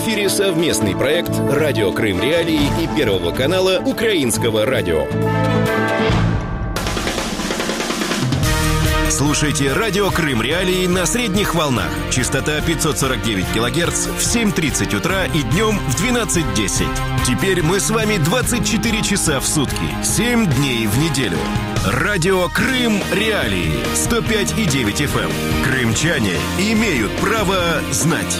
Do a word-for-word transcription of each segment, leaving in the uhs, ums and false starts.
эфире совместный проект «Радио Крым Реалии» и Первого канала Украинского радио. Слушайте «Радио Крым Реалии» на средних волнах. Частота пятьсот сорок девять килогерц в семь тридцать утра и днем в двенадцать десять. Теперь мы с вами двадцать четыре часа в сутки, семь дней в неделю. «Радио Крым Реалии» сто пять и девять эф эм. Крымчане имеют право знать.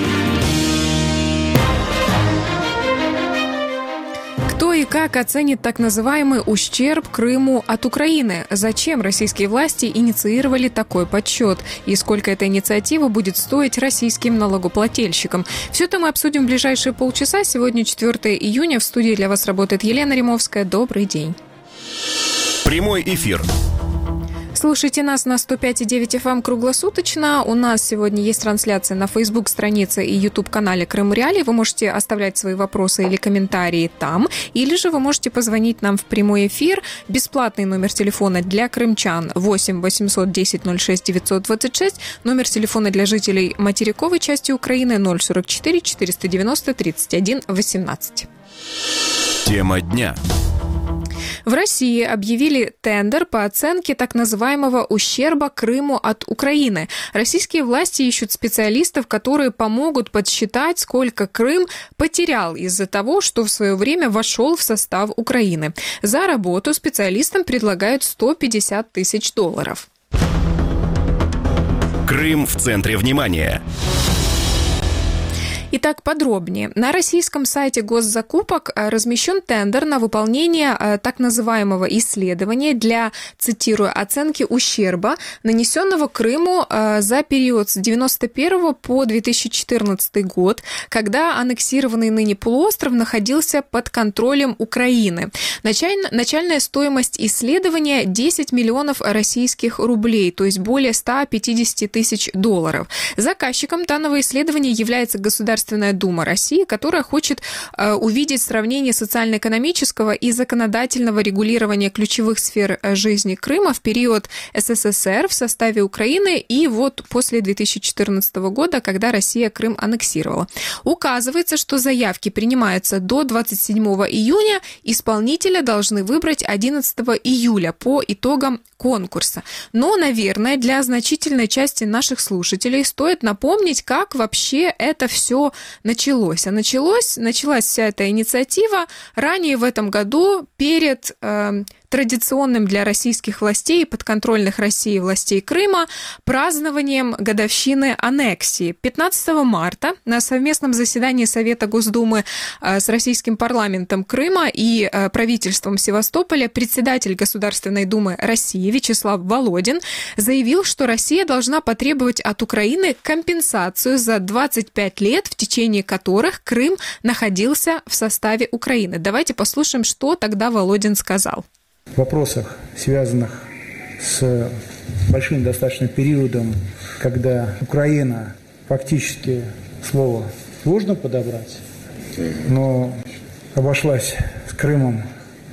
Кто и как оценит так называемый ущерб Крыму от Украины? Зачем российские власти инициировали такой подсчет? И сколько эта инициатива будет стоить российским налогоплательщикам? Все это мы обсудим в ближайшие полчаса. Сегодня четвёртого июня. В студии для вас работает Елена Римовская. Добрый день. Прямой эфир. Слушайте нас на сто пять и девять эф эм круглосуточно. У нас сегодня есть трансляция на Facebook-странице и YouTube-канале Крым Реалии. Вы можете оставлять свои вопросы или комментарии там. Или же вы можете позвонить нам в прямой эфир. Бесплатный номер телефона для крымчан восемь восемьсот десять ноль шесть девятьсот двадцать шесть. Номер телефона для жителей материковой части Украины ноль сорок четыре четыреста девяносто тридцать один восемнадцать. Тема дня. В России объявили тендер по оценке так называемого ущерба Крыму от Украины. Российские власти ищут специалистов, которые помогут подсчитать, сколько Крым потерял из-за того, что в свое время вошел в состав Украины. За работу специалистам предлагают сто пятьдесят тысяч долларов. Крым в центре внимания. Итак, подробнее. На российском сайте госзакупок размещен тендер на выполнение так называемого исследования для, цитирую, оценки ущерба, нанесенного Крыму за период с девяносто первого по две тысячи четырнадцатый год, когда аннексированный ныне полуостров находился под контролем Украины. Началь... Начальная стоимость исследования десять миллионов российских рублей, то есть более сто пятьдесят тысяч долларов. Заказчиком данного исследования является государственный Государственная Дума России, которая хочет э, увидеть сравнение социально-экономического и законодательного регулирования ключевых сфер жизни Крыма в период эс эс эс эр в составе Украины и вот после две тысячи четырнадцатого года, когда Россия Крым аннексировала. Указывается, что заявки принимаются до двадцать седьмого июня, исполнителя должны выбрать одиннадцатого июля по итогам конкурса. Но, наверное, для значительной части наших слушателей стоит напомнить, как вообще это все началось. А началось, началась вся эта инициатива ранее в этом году перед э, традиционным для российских властей и подконтрольных России властей Крыма празднованием годовщины аннексии. пятнадцатого марта на совместном заседании Совета Госдумы э, с российским парламентом Крыма и э, правительством Севастополя председатель Государственной Думы России Вячеслав Володин заявил, что Россия должна потребовать от Украины компенсацию за двадцать пять лет, в течение которых Крым находился в составе Украины. Давайте послушаем, что тогда Володин сказал. В вопросах, связанных с большим достаточно периодом, когда Украина фактически, слово сложно подобрать, но обошлась с Крымом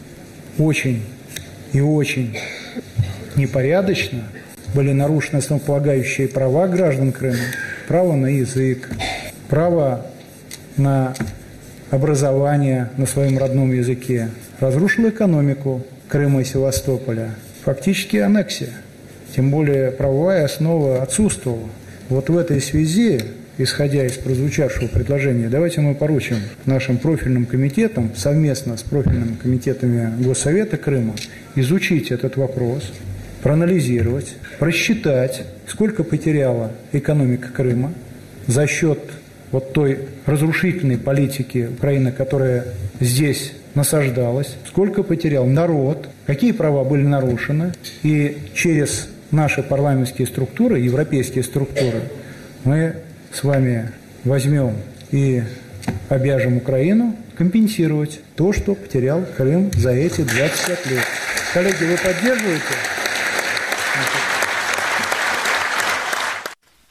очень и очень непорядочно, были нарушены основополагающие права граждан Крыма, право на язык, право на образование на своем родном языке, разрушила экономику Крыма и Севастополя. Фактически аннексия. Тем более правовая основа отсутствовала. Вот в этой связи, исходя из прозвучавшего предложения, давайте мы поручим нашим профильным комитетам, совместно с профильными комитетами Госсовета Крыма, изучить этот вопрос, проанализировать, просчитать, сколько потеряла экономика Крыма за счет вот той разрушительной политики Украины, которая здесь насаждалась, сколько потерял народ, какие права были нарушены, и через наши парламентские структуры, европейские структуры, мы с вами возьмем и обяжем Украину компенсировать то, что потерял Крым за эти двадцать пять лет. Коллеги, вы поддерживаете?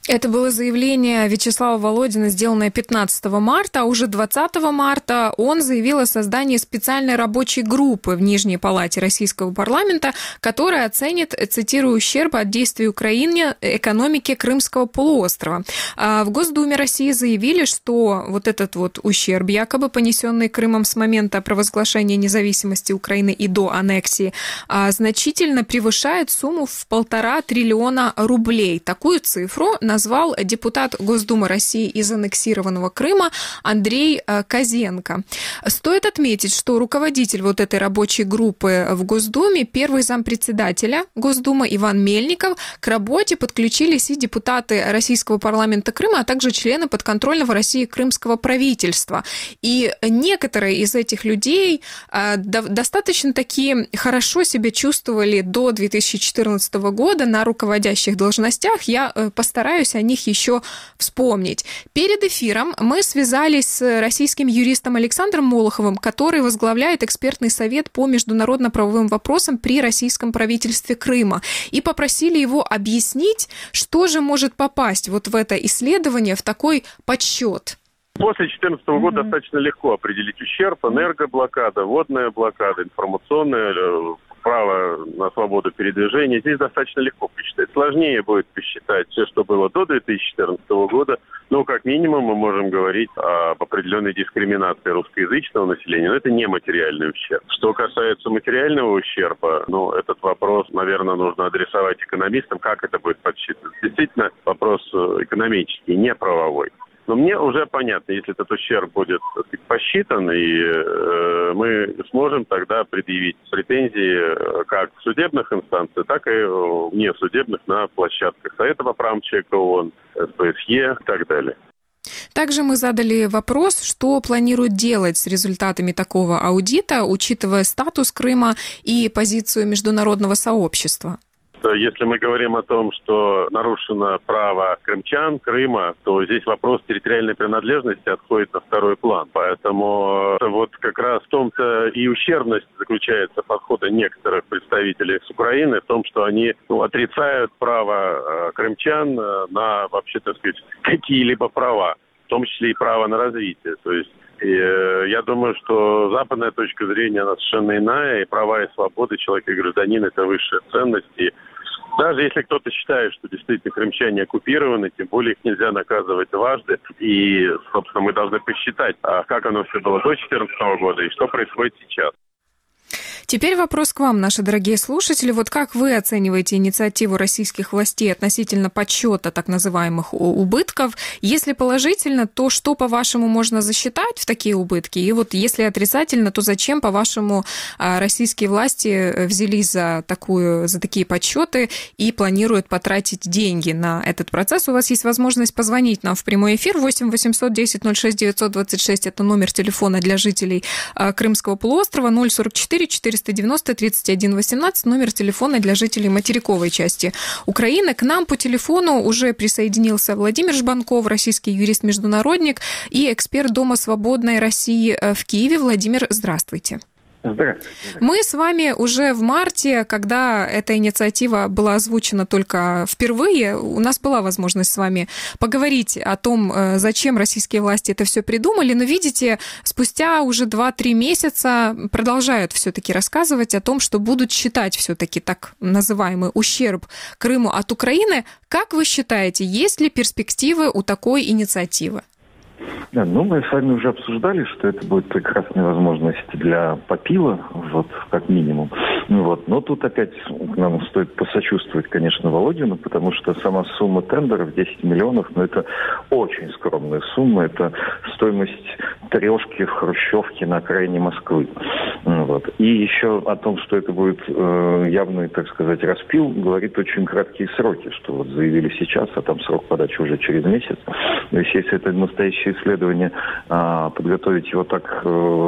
Это было заявление Вячеслава Володина, сделанное пятнадцатого марта, а уже двадцатого марта он заявил о создании специальной рабочей группы в Нижней палате Российского парламента, которая оценит, цитирую, ущерб от действий Украины экономике Крымского полуострова. В Госдуме России заявили, что вот этот вот ущерб, якобы понесенный Крымом с момента провозглашения независимости Украины и до аннексии, значительно превышает сумму в полтора триллиона рублей. Такую цифру на назвал депутат Госдумы России из аннексированного Крыма Андрей Козенко. Стоит отметить, что руководитель вот этой рабочей группы в Госдуме, первый зампредседателя Госдумы Иван Мельников, к работе подключились и депутаты Российского парламента Крыма, а также члены подконтрольного России крымского правительства. И некоторые из этих людей достаточно таки хорошо себя чувствовали до две тысячи четырнадцатого года на руководящих должностях. Я постараюсь о них еще вспомнить. Перед эфиром мы связались с российским юристом Александром Молоховым, который возглавляет экспертный совет по международно-правовым вопросам при российском правительстве Крыма, и попросили его объяснить, что же может попасть вот в это исследование, в такой подсчет. После две тысячи четырнадцатого года mm-hmm. достаточно легко определить ущерб: энергоблокада, водная блокада, информационная, право на свободу передвижения. Здесь достаточно легко посчитать. Сложнее будет посчитать все, что было до две тысячи четырнадцатого года. Но, как минимум, мы можем говорить об определенной дискриминации русскоязычного населения. Но это не материальный ущерб. Что касается материального ущерба, ну, этот вопрос, наверное, нужно адресовать экономистам, как это будет подсчитываться. Действительно, вопрос экономический, не правовой. Но мне уже понятно, если этот ущерб будет, так сказать, посчитан, и э, мы сможем тогда предъявить претензии как в судебных инстанциях, так и вне судебных на площадках Совета по правам человека ООН, СПСЕ и так далее. Также мы задали вопрос, что планируют делать с результатами такого аудита, учитывая статус Крыма и позицию международного сообщества. Если мы говорим о том, что нарушено право крымчан, Крыма, то здесь вопрос территориальной принадлежности отходит на второй план. Поэтому вот как раз в том-то и ущербность заключается подхода некоторых представителей с Украины, в том, что они ну, отрицают право крымчан на, вообще, так сказать, какие-либо права, в том числе и право на развитие. То есть и, э, я думаю, что западная точка зрения, она совершенно иная, и права и свободы человека и гражданина – это высшая ценность. И даже если кто-то считает, что действительно крымчане оккупированы, тем более их нельзя наказывать дважды. И, собственно, мы должны посчитать, а как оно все было до две тысячи четырнадцатого года и что происходит сейчас. Теперь вопрос к вам, наши дорогие слушатели. Вот как вы оцениваете инициативу российских властей относительно подсчета так называемых убытков? Если положительно, то что, по-вашему, можно засчитать в такие убытки? И вот если отрицательно, то зачем, по-вашему, российские власти взялись за, такую, за такие подсчеты и планируют потратить деньги на этот процесс? У вас есть возможность позвонить нам в прямой эфир. восемь восемьсот десять ноль шесть девятьсот двадцать шесть – это номер телефона для жителей Крымского полуострова. ноль сорок четыре четыреста девяносто тридцать один восемнадцать, номер телефона для жителей материковой части Украины. К нам по телефону уже присоединился Владимир Жбанков, российский юрист-международник и эксперт Дома свободной России в Киеве. Владимир, здравствуйте. Здравствуйте. Мы с вами уже в марте, когда эта инициатива была озвучена только впервые, у нас была возможность с вами поговорить о том, зачем российские власти это все придумали, но, видите, спустя уже два-три месяца продолжают все-таки рассказывать о том, что будут считать все-таки так называемый ущерб Крыму от Украины. Как вы считаете, есть ли перспективы у такой инициативы? Да, ну, мы с вами уже обсуждали, что это будет прекрасная возможность для попила, вот, как минимум. Вот. Но тут опять нам стоит посочувствовать, конечно, Володину, потому что сама сумма тендеров десять миллионов, ну, это очень скромная сумма. Это стоимость трешки в хрущевке на окраине Москвы. Вот. И еще о том, что это будет э, явный, так сказать, распил, говорит очень краткие сроки, что вот заявили сейчас, а там срок подачи уже через месяц. То есть, если это настоящее исследование, э, подготовить его так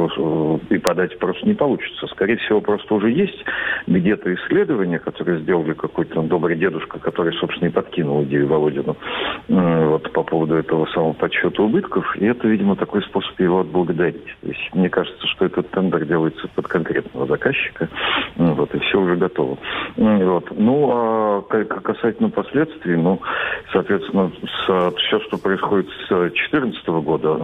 э, и подать просто не получится. Скорее всего, просто уже есть где-то исследования, которые сделали какой-то добрый дедушка, который, собственно, и подкинул идею Володину э, вот, по поводу этого самого подсчета убытков. И это, видимо, такой способ его отблагодарить. То есть, мне кажется, что этот тендер делается делается под конкретного заказчика, вот, и все уже готово. Вот. Ну, а касательно последствий, ну, соответственно, с, все, что происходит с две тысячи четырнадцатого года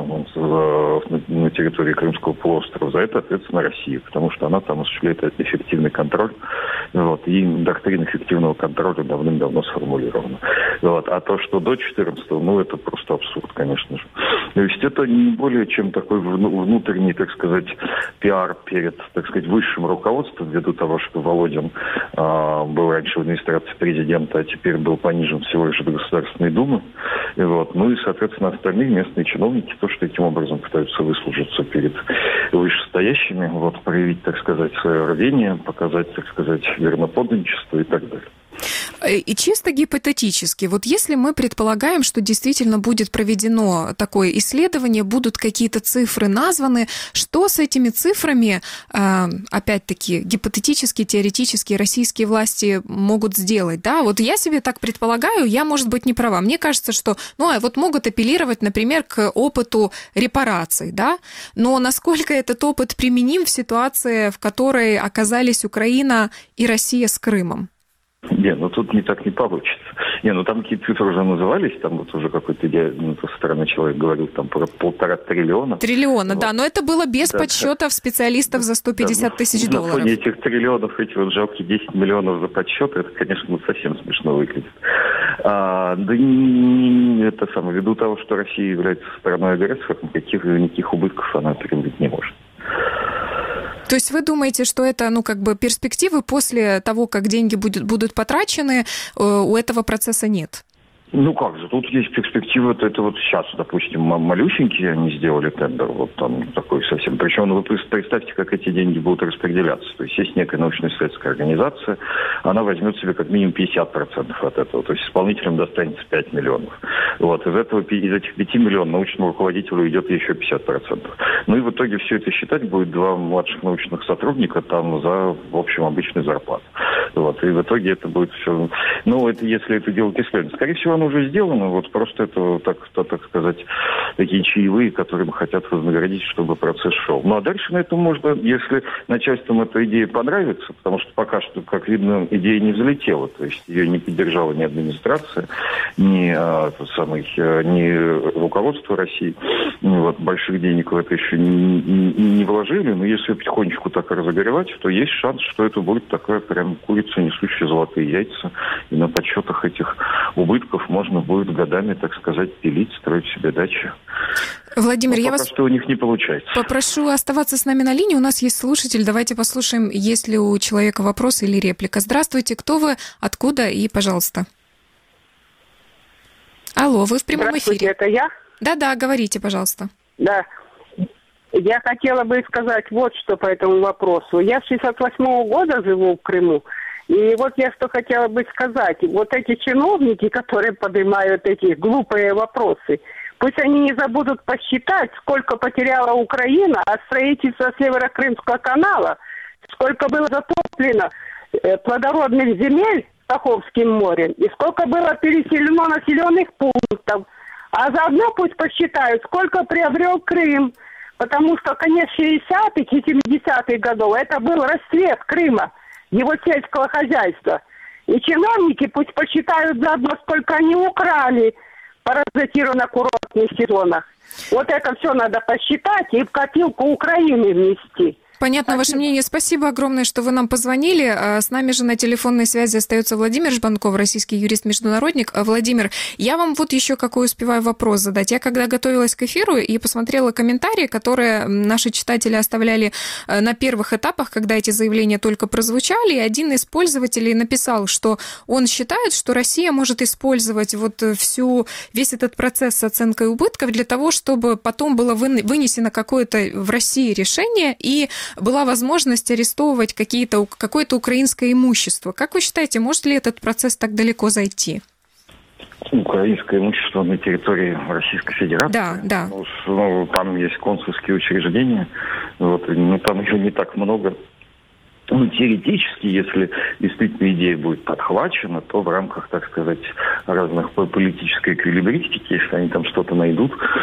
на территории Крымского полуострова, за это ответственна Россия, потому что она там осуществляет эффективный контроль, вот, и доктрина эффективного контроля давным-давно сформулирована. Вот. А то, что до две тысячи четырнадцатого, ну, это просто абсурд, конечно же. То есть это не более чем такой внутренний, так сказать, пиар перед, так сказать, высшим руководством, ввиду того, что Володин э, был раньше в администрации президента, а теперь был понижен всего лишь до Государственной Думы. И вот. Ну и, соответственно, остальные местные чиновники тоже таким образом пытаются выслужиться перед вышестоящими, вот, проявить, так сказать, свое рвение, показать, так сказать, верноподданничество и так далее. И чисто гипотетически, вот если мы предполагаем, что действительно будет проведено такое исследование, будут какие-то цифры названы, что с этими цифрами, опять-таки, гипотетически, теоретически российские власти могут сделать, да? Вот я себе так предполагаю, я, может быть, не права. Мне кажется, что, ну, вот могут апеллировать, например, к опыту репараций, да? Но насколько этот опыт применим в ситуации, в которой оказались Украина и Россия с Крымом? Не, ну тут не так не получится. Не, ну там какие-то цифры уже назывались, там вот уже какой-то ну, со стороны человек говорил там про полтора триллиона. Триллиона, вот. Да, но это было без да, подсчетов специалистов за сто пятьдесят да, тысяч долларов. На фоне этих триллионов, эти вот жалкие десять миллионов за подсчеты, это, конечно, ну, совсем смешно выглядит. А, да не, не, это самое, ввиду того, что Россия является стороной агрессора, никаких, никаких убытков она приобрести не может. То есть вы думаете, что это, ну, как бы перспективы после того, как деньги будут, будут потрачены, у этого процесса нет? Ну как же, тут есть перспектива, это, это вот сейчас, допустим, малюсенькие они сделали тендер, вот там такой совсем. Причем вы представьте, как эти деньги будут распределяться. То есть есть некая научно-исследовательская организация, она возьмет себе как минимум пятьдесят процентов от этого. То есть исполнителям достанется пять миллионов. Вот, из этого, из этих пяти миллионов научному руководителю идет еще пятьдесят процентов. Ну и в итоге все это считать будет два младших научных сотрудника там за, в общем, обычную зарплату. Вот, и в итоге это будет все... Ну, это если это делать исследование. Скорее всего, оно уже сделано, вот просто это, так, так сказать, такие чаевые, которым хотят вознаградить, чтобы процесс шел. Ну, а дальше на этом можно, если начальством эта идея понравится, потому что пока что, как видно, идея не взлетела, то есть ее не поддержала ни администрация, ни, а, тот самый, ни руководство России, вот, больших денег в это еще не, не, не вложили, но если потихонечку так разогревать, то есть шанс, что это будет такая прям курица, несущая золотые яйца, и на подсчетах этих убытков можно будет годами, так сказать, пилить, строить себе дачи. Владимир, но я пока вас что у них не получается. Попрошу оставаться с нами на линии. У нас есть слушатель. Давайте послушаем, есть ли у человека вопрос или реплика. Здравствуйте, кто вы, откуда и, пожалуйста. Алло, вы в прямом эфире. Это я? Да-да, говорите, пожалуйста. Да. Я хотела бы сказать вот что по этому вопросу. Я с шестьдесят восьмого года живу в Крыму. И вот я что хотела бы сказать. Вот эти чиновники, которые поднимают эти глупые вопросы, пусть они не забудут посчитать, сколько потеряла Украина от строительства Северо-Крымского канала, сколько было затоплено плодородных земель Каховским морем, и сколько было переселено населенных пунктов. А заодно пусть посчитают, сколько приобрел Крым. Потому что конец шестидесятых и семидесятых годов это был расцвет Крыма, его сельского хозяйства. И чиновники пусть посчитают заодно, сколько они украли по разлотированно-курортных сезонах. Вот это все надо посчитать и в копилку Украины внести. Понятно Спасибо. Ваше мнение. Спасибо огромное, что вы нам позвонили. С нами же на телефонной связи остается Владимир Жбанков, российский юрист-международник. Владимир, я вам вот еще какой успеваю вопрос задать. Я когда готовилась к эфиру и посмотрела комментарии, которые наши читатели оставляли на первых этапах, когда эти заявления только прозвучали, и один из пользователей написал, что он считает, что Россия может использовать вот всю, весь этот процесс с оценкой убытков для того, чтобы потом было вынесено какое-то в России решение и была возможность арестовывать какие-то, какое-то украинское имущество. Как вы считаете, может ли этот процесс так далеко зайти? Украинское имущество на территории Российской Федерации? Да, да. Ну, ну, там есть консульские учреждения, вот, ну, там еще не так много. Ну, теоретически, если действительно идея будет подхвачена, то в рамках, так сказать, разных политической эквилибристики, если они там что-то найдут, ну,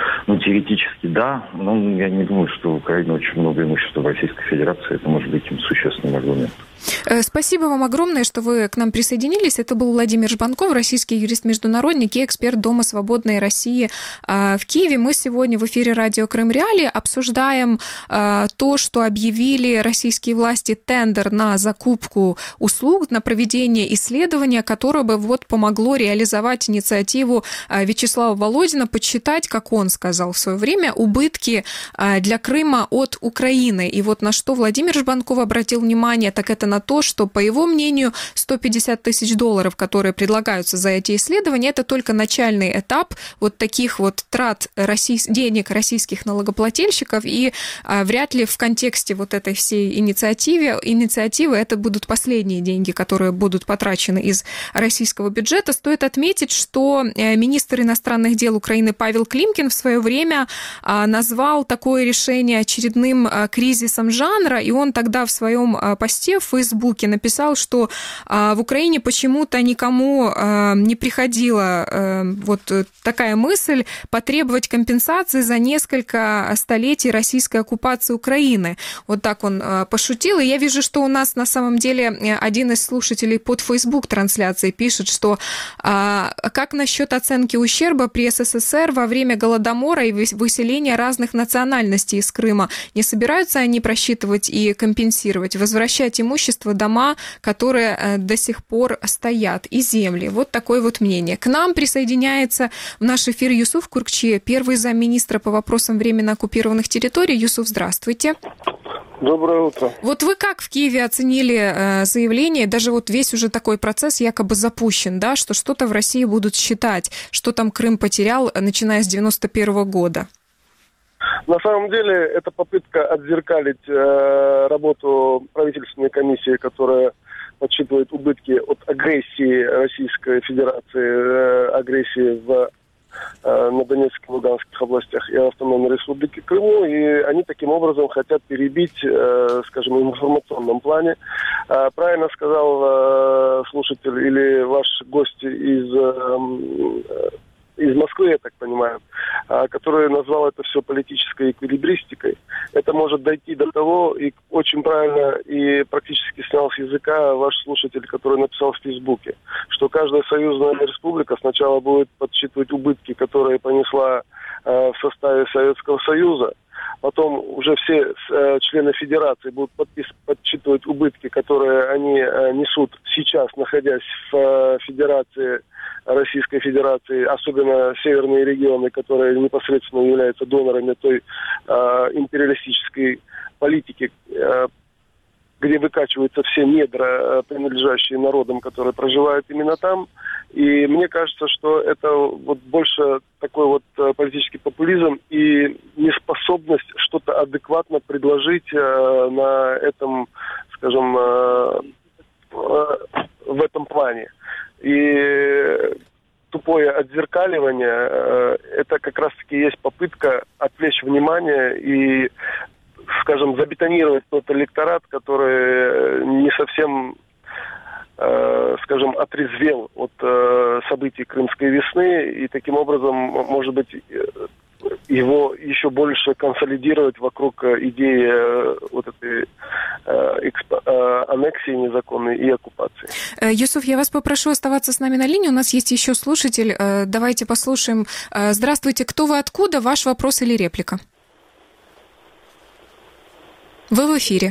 теоретически да, но я не думаю, что в Украине очень много имущества в Российской Федерации. Это может быть им существенным аргументом. Спасибо вам огромное, что вы к нам присоединились. Это был Владимир Жбанков, российский юрист-международник и эксперт Дома свободной России в Киеве. Мы сегодня в эфире радио Крым Реалии обсуждаем то, что объявили российские власти тендер на закупку услуг, на проведение исследования, которое бы вот помогло реализовать инициативу Вячеслава Володина, подсчитать, как он сказал в свое время, убытки для Крыма от Украины. И вот на что Владимир Жбанков обратил внимание, так это на то, что, по его мнению, сто пятьдесят тысяч долларов, которые предлагаются за эти исследования, это только начальный этап вот таких вот трат россий... денег российских налогоплательщиков, и а, вряд ли в контексте вот этой всей инициативы, инициативы это будут последние деньги, которые будут потрачены из российского бюджета. Стоит отметить, что министр иностранных дел Украины Павел Климкин в свое время а, назвал такое решение очередным а, кризисом жанра, и он тогда в своем а, посте в Фейсбуке написал, что а, в Украине почему-то никому а, не приходила а, вот такая мысль потребовать компенсации за несколько столетий российской оккупации Украины. Вот так он а, пошутил. И я вижу, что у нас на самом деле один из слушателей под Фейсбук-трансляцией пишет, что а, как насчет оценки ущерба при СССР во время Голодомора и выселения разных национальностей из Крыма? Не собираются они просчитывать и компенсировать, возвращать имущество, дома, которые до сих пор стоят, и земли? Вот такое вот мнение. К нам присоединяется в наш эфир Юсуф Куркчи, первый замминистра по вопросам временно оккупированных территорий. Юсуф, здравствуйте. Доброе утро. Вот вы как в Киеве оценили заявление, даже вот весь уже такой процесс якобы запущен, да, что что-то в России будут считать, что там Крым потерял, начиная с девяносто первого года? На самом деле, это попытка отзеркалить э, работу правительственной комиссии, которая подсчитывает убытки от агрессии Российской Федерации, э, агрессии в, э, на Донецких и Луганских областях и Автономной Республике Крыму. И они таким образом хотят перебить, э, скажем, в информационном плане. Э, правильно сказал э, слушатель или ваш гость из... Э, из Москвы, я так понимаю, который назвал это все политической эквилибристикой. Это может дойти до того, и очень правильно и практически снял с языка ваш слушатель, который написал в Фейсбуке, что каждая союзная республика сначала будет подсчитывать убытки, которые понесла э, в составе Советского Союза, потом уже все э, члены Федерации будут подпис- подсчитывать убытки, которые они э, несут сейчас, находясь в э, Федерации, Российской Федерации, особенно северные регионы, которые непосредственно являются донорами той э, империалистической политики, э, где выкачиваются все недра, э, принадлежащие народам, которые проживают именно там. И мне кажется, что это вот больше такой вот э, политический популизм и неспособность что-то адекватно предложить э, на этом, скажем, э, э, в этом плане. И тупое отзеркаливание э, это как раз-таки есть попытка отвлечь внимание и, скажем, забетонировать тот электорат, который не совсем, э, скажем, отрезвел от э, событий Крымской весны, и таким образом, может быть, его еще больше консолидировать вокруг идеи э, вот этой э, экспо, э, аннексии незаконной и оккупации. Юсуф, я вас попрошу оставаться с нами на линии. У нас есть еще слушатель. Давайте послушаем. Здравствуйте, кто вы, откуда? Ваш вопрос или реплика? Вы в эфире.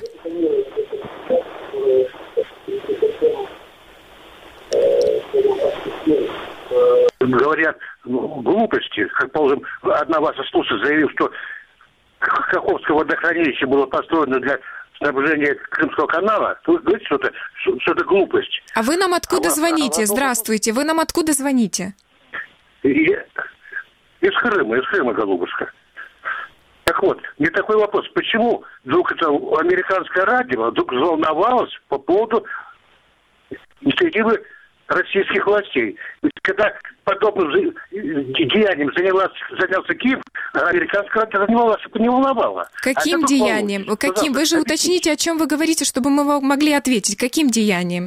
Говорят, ну, глупости. Как, положим, одна ваша слушатель заявила, что Каховское водохранилище было построено для снабжения Крымского канала. Вы говорите, что это, что это глупость. А вы нам откуда а звоните? А Здравствуйте. Вы нам откуда звоните? Из Крыма, из Крыма, голубушка. Так вот, мне такой вопрос. Почему вдруг это американское радио вдруг взволновалось по поводу инициативы российских властей? Когда подобным деянием занялась, занялся Киев, американское радио не волновало. Каким а деянием? Волнует. Каким? Вы же уточните, о чем вы говорите, чтобы мы могли ответить. Каким деянием?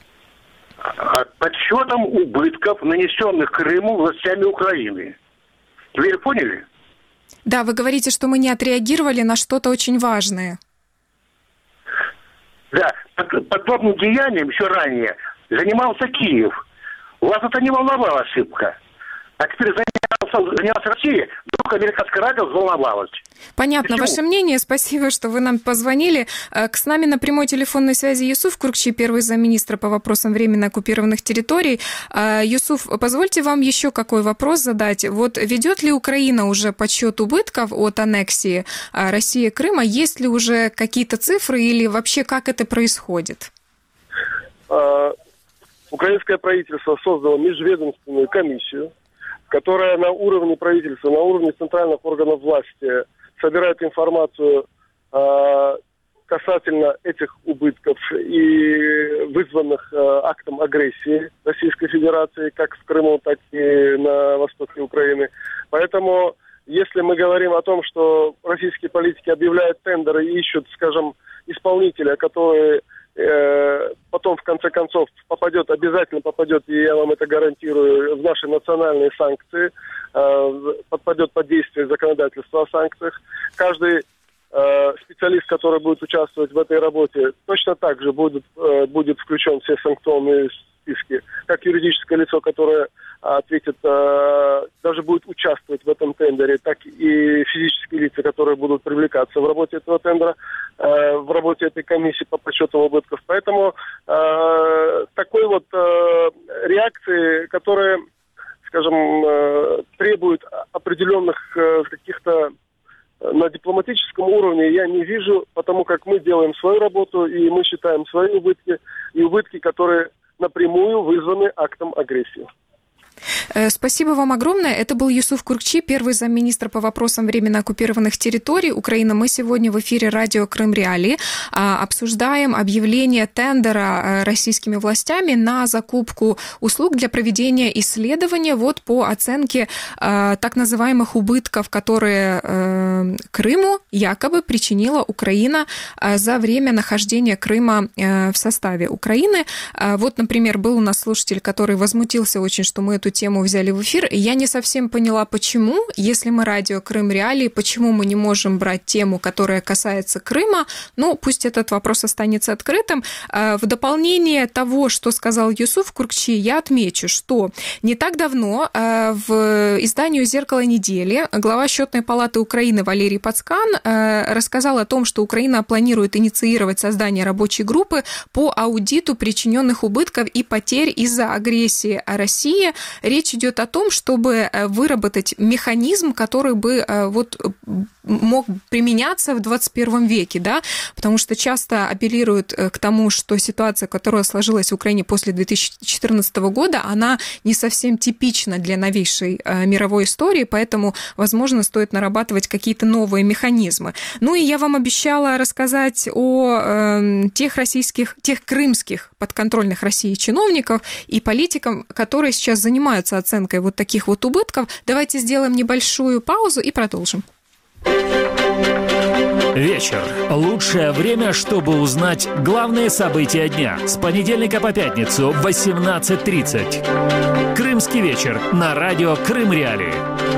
Подсчетом убытков, нанесенных Крыму властями Украины. Вы поняли? Да, вы говорите, что мы не отреагировали на что-то очень важное. Да, подобным деянием еще ранее занимался Киев. Вас это не волновала ошибка. А теперь занялся, занялась Россия, вдруг американское радио взволновалось. Понятно. Почему? Ваше мнение. Спасибо, что вы нам позвонили. С нами на прямой телефонной связи Юсуф Куркчи, первый замминистра по вопросам временно оккупированных территорий. Юсуф, позвольте вам еще какой вопрос задать. Вот ведет ли Украина уже подсчет убытков от аннексии России Крыма? Есть ли уже какие-то цифры или вообще как это происходит? Украинское правительство создало межведомственную комиссию, которая на уровне правительства, на уровне центральных органов власти собирает информацию э, касательно этих убытков и вызванных э, актом агрессии Российской Федерации, как в Крыму, так и на востоке Украины. Поэтому, если мы говорим о том, что российские политики объявляют тендеры и ищут, скажем, исполнителя, который э, потом, в конце концов, попадет, обязательно попадет, и я вам это гарантирую, в наши национальные санкции, э, подпадет под действие законодательства о санкциях. Каждый э, специалист, который будет участвовать в этой работе, точно так же будет, э, будет включен в все санкционные списки, как юридическое лицо, которое ответит, э, даже будет участвовать в этом тендере, так и физические лица, которые будут привлекаться в работе этого тендера, э, в работе этой комиссии по подсчету убытков. Поэтому э, такой вот э, реакции, которая, скажем, э, требует определенных э, каких-то на дипломатическом уровне, я не вижу, потому как мы делаем свою работу, и мы считаем свои убытки, и убытки, которые напрямую вызваны актом агрессии. Спасибо вам огромное. Это был Юсуф Куркчи, первый замминистра по вопросам временно оккупированных территорий Украины. Мы сегодня в эфире радио Крым Реалии обсуждаем объявление тендера российскими властями на закупку услуг для проведения исследования вот по оценке так называемых убытков, которые Крыму якобы причинила Украина за время нахождения Крыма в составе Украины. Вот, например, был у нас слушатель, который возмутился очень, что мы эту тему взяли в эфир. Я не совсем поняла, почему, если мы радио Крым Реалии, почему мы не можем брать тему, которая касается Крыма. Ну, пусть этот вопрос останется открытым. В дополнение того, что сказал Юсуф Куркчи, я отмечу, что не так давно в изданию «Зеркало недели» глава Счетной палаты Украины Валерий Пацкан рассказал о том, что Украина планирует инициировать создание рабочей группы по аудиту причиненных убытков и потерь из-за агрессии России. Речь идет о том, чтобы выработать механизм, который бы вот мог применяться в двадцать первом веке, да, потому что часто апеллируют к тому, что ситуация, которая сложилась в Украине после две тысячи четырнадцатого года, она не совсем типична для новейшей мировой истории, поэтому, возможно, стоит нарабатывать какие-то новые механизмы. Ну и я вам обещала рассказать о э, тех российских, тех крымских подконтрольных России чиновников и политиков, которые сейчас занимаются оценкой вот таких вот убытков. Давайте сделаем небольшую паузу и продолжим. Вечер. Лучшее время, чтобы узнать главные события дня. С понедельника по пятницу в восемнадцать тридцать. Крымский вечер на радио Крым Реалии.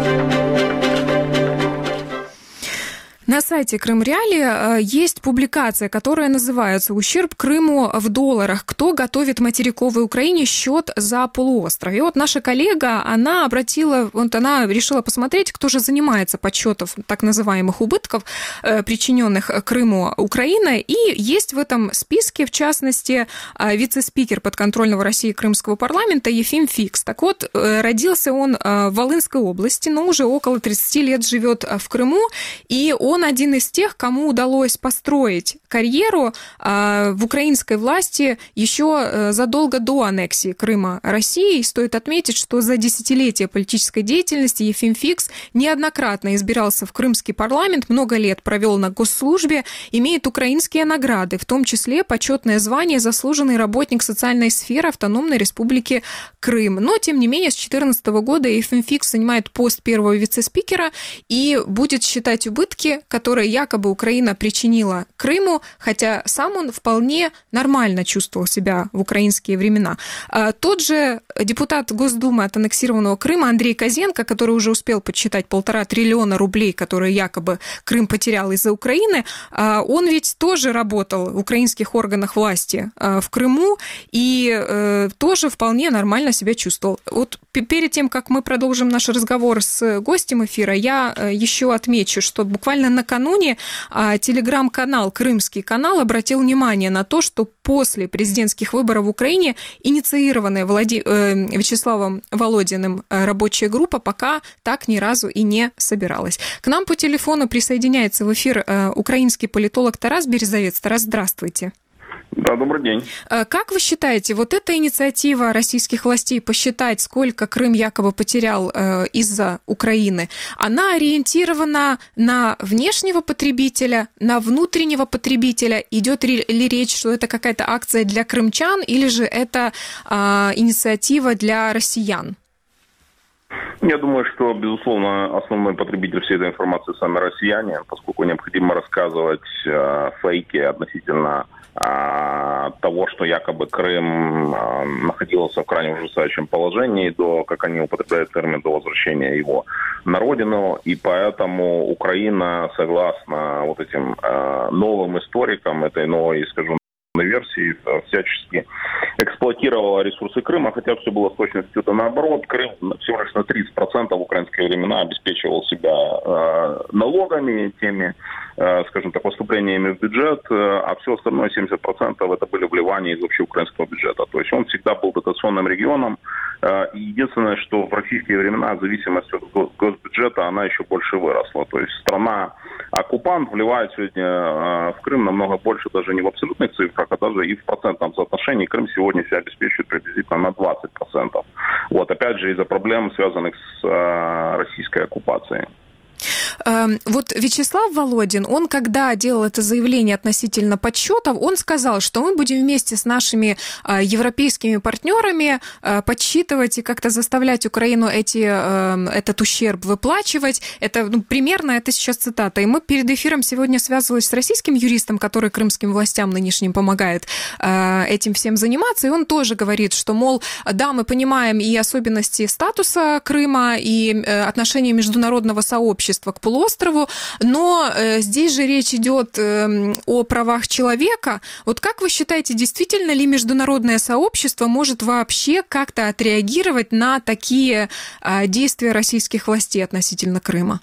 На сайте Крым Реалии есть публикация, которая называется «Ущерб Крыму в долларах. Кто готовит материковой Украине счет за полуостров?». И вот наша коллега, она обратила, вот она решила посмотреть, кто же занимается подсчетом так называемых убытков, причиненных Крыму Украины. И есть в этом списке, в частности, вице-спикер подконтрольного России Крымского парламента Ефим Фикс. Так вот, родился он в Волынской области, но уже около тридцати лет живет в Крыму, и он Он один из тех, кому удалось построить карьеру в украинской власти еще задолго до аннексии Крыма Россией. Стоит отметить, что за десятилетия политической деятельности Ефим Фикс неоднократно избирался в крымский парламент, много лет провел на госслужбе, имеет украинские награды, в том числе почетное звание «Заслуженный работник социальной сферы Автономной Республики Крым». Но, тем не менее, с две тысячи четырнадцатого года Ефим Фикс занимает пост первого вице-спикера и будет считать убытки, которые якобы Украина причинила Крыму, хотя сам он вполне нормально чувствовал себя в украинские времена. Тот же депутат Госдумы от аннексированного Крыма Андрей Козенко, который уже успел подсчитать полтора триллиона рублей, которые якобы Крым потерял из-за Украины, он ведь тоже работал в украинских органах власти в Крыму и тоже вполне нормально себя чувствовал. Вот перед тем, как мы продолжим наш разговор с гостем эфира, я еще отмечу, что буквально накануне телеграм-канал, Крымский канал, обратил внимание на то, что после президентских выборов в Украине инициированная Влади... Вячеславом Володиным рабочая группа пока так ни разу и не собиралась. К нам по телефону присоединяется в эфир украинский политолог Тарас Березовец. Тарас, здравствуйте. Да, добрый день. Как вы считаете, вот эта инициатива российских властей посчитать, сколько Крым якобы потерял э, из-за Украины, она ориентирована на внешнего потребителя, на внутреннего потребителя? Идет ли речь, что это какая-то акция для крымчан, или же это э, инициатива для россиян? Я думаю, что, безусловно, основной потребитель всей этой информации сами россияне, поскольку необходимо рассказывать э, фейки относительно э, того, что якобы Крым э, находился в крайне ужасающем положении до, как они употребляют термин, до возвращения его на родину, и поэтому Украина, согласно вот этим э, новым историкам, этой новой, скажем, версии, всячески эксплуатировала ресурсы Крыма, хотя все было с точностью да наоборот. Крым всего лишь на тридцать процентов в украинские времена обеспечивал себя э, налогами, теми, э, скажем так, поступлениями в бюджет, э, а все остальное, семьдесят процентов, это были вливания из общеукраинского бюджета. То есть он всегда был дотационным регионом. Э, и единственное, что в российские времена зависимость от госбюджета, она еще больше выросла. То есть страна-оккупант вливает сегодня э, в Крым намного больше, даже не в абсолютных цифрах, а даже и в процентном соотношении. Крым сегодня себя обеспечивает приблизительно на двадцать процентов. Вот, опять же, из-за проблем, связанных с э, российской оккупацией. Вот Вячеслав Володин, он когда делал это заявление относительно подсчетов, он сказал, что мы будем вместе с нашими европейскими партнерами подсчитывать и как-то заставлять Украину эти, этот ущерб выплачивать. Это ну, примерно, это сейчас цитата. И мы перед эфиром сегодня связывались с российским юристом, который крымским властям нынешним помогает этим всем заниматься, и он тоже говорит, что, мол, да, мы понимаем и особенности статуса Крыма, и отношения международного сообщества к полуострову, но э, здесь же речь идет э, о правах человека. Вот как вы считаете, действительно ли международное сообщество может вообще как-то отреагировать на такие э, действия российских властей относительно Крыма?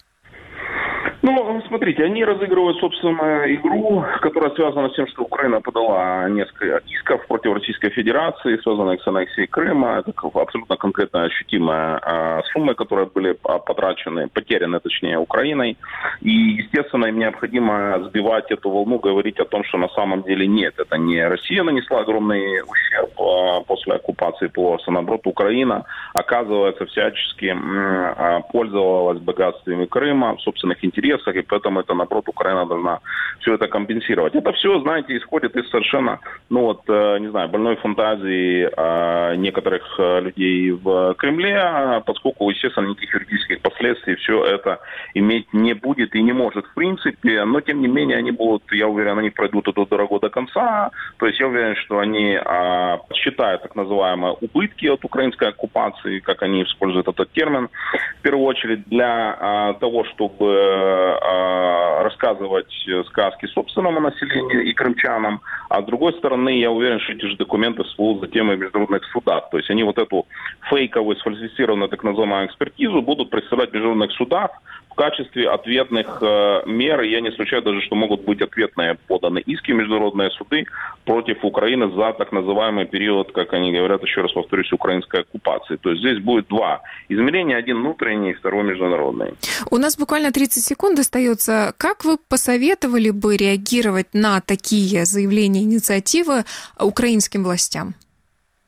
Ну, смотрите, они разыгрывают собственную игру, которая связана с тем, что Украина подала несколько исков против Российской Федерации, связанных с аннексией Крыма. Это абсолютно конкретно ощутимые а, суммы, которые были потрачены, потеряны, точнее, Украиной. И, естественно, им необходимо сбивать эту волну, говорить о том, что на самом деле нет. Это не Россия нанесла огромный ущерб а, после оккупации полуострова. Наоборот, Украина, оказывается, всячески м, пользовалась богатствами Крыма в собственных интересах, и поэтому это, наоборот, Украина должна все это компенсировать. Это все, знаете, исходит из совершенно, ну вот, не знаю, больной фантазии некоторых людей в Кремле, поскольку, естественно, никаких юридических последствий все это иметь не будет и не может в принципе, но, тем не менее, они будут, я уверен, они пройдут эту дорогу до конца, то есть я уверен, что они считают так называемые убытки от украинской оккупации, как они используют этот термин, в первую очередь для того, чтобы рассказывать сказки собственному населению и крымчанам, а с другой стороны, я уверен, что эти же документы всплывут затем и в международных судах. То есть они вот эту фейковую, сфальсифицированную так называемую экспертизу будут представлять в международных судах в качестве ответных э, мер. Я не исключаю даже, что могут быть ответные поданы иски в международные суды против Украины за так называемый период, как они говорят, еще раз повторюсь, украинской оккупации. То есть здесь будет два измерения, один внутренний, второй международный. У нас буквально тридцать секунд остается. Как вы посоветовали бы реагировать на такие заявления, инициативы украинским властям? Ну,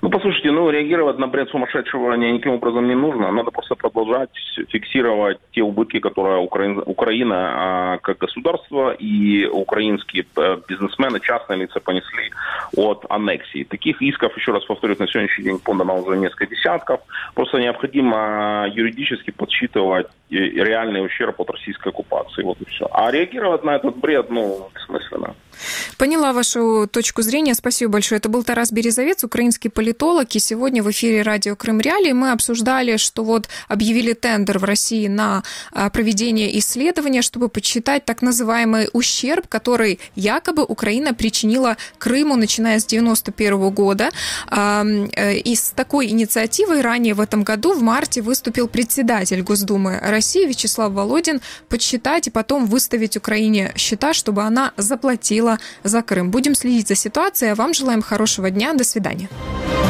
Ну, послушайте, ну, реагировать на бред сумасшедшего никаким образом не нужно. Надо просто продолжать фиксировать те убытки, которые Украина, Украина как государство и украинские бизнесмены, частные лица понесли от аннексии. Таких исков, еще раз повторюсь, на сегодняшний день подано уже несколько десятков. Просто необходимо юридически подсчитывать реальный ущерб от российской оккупации. Вот и все. А реагировать на этот бред, ну, бессмысленно. Поняла вашу точку зрения. Спасибо большое. Это был Тарас Березовец, украинский политолог. И сегодня в эфире радио Крым Реалии мы обсуждали, что вот объявили тендер в России на проведение исследования, чтобы подсчитать так называемый ущерб, который якобы Украина причинила Крыму, начиная с девяносто первого года. И с такой инициативой ранее в этом году, в марте, выступил председатель Госдумы России Вячеслав Володин подсчитать и потом выставить Украине счета, чтобы она заплатила за Крым. Будем следить за ситуацией, а вам желаем хорошего дня. До свидания.